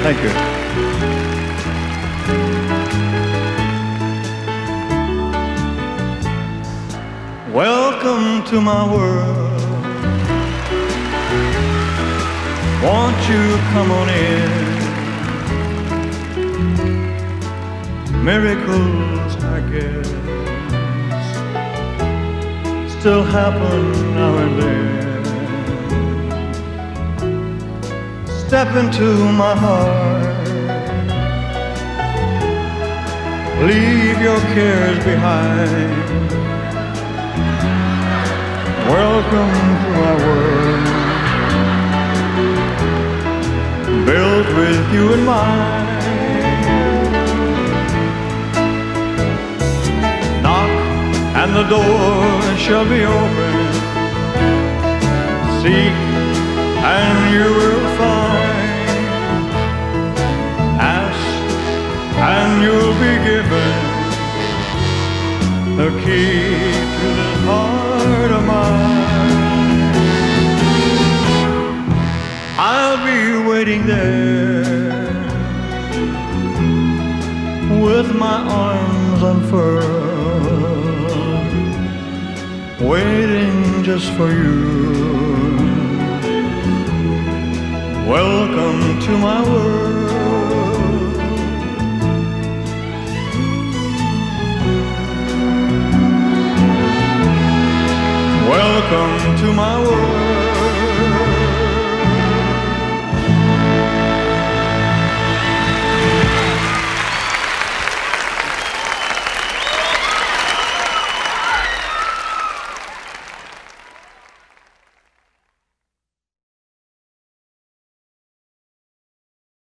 Thank you. Welcome to my world. Won't you come on in? Miracles, I guess, still happen now and then. Step into my heart, leave your cares behind. Welcome to my world, built with you in mind. Knock and the door shall be open. Seek and you will find. Ask and you'll be given the key to this heart of mine. I'll be waiting there with my arms unfurled, waiting just for you. Welcome to my world. Welcome to my world.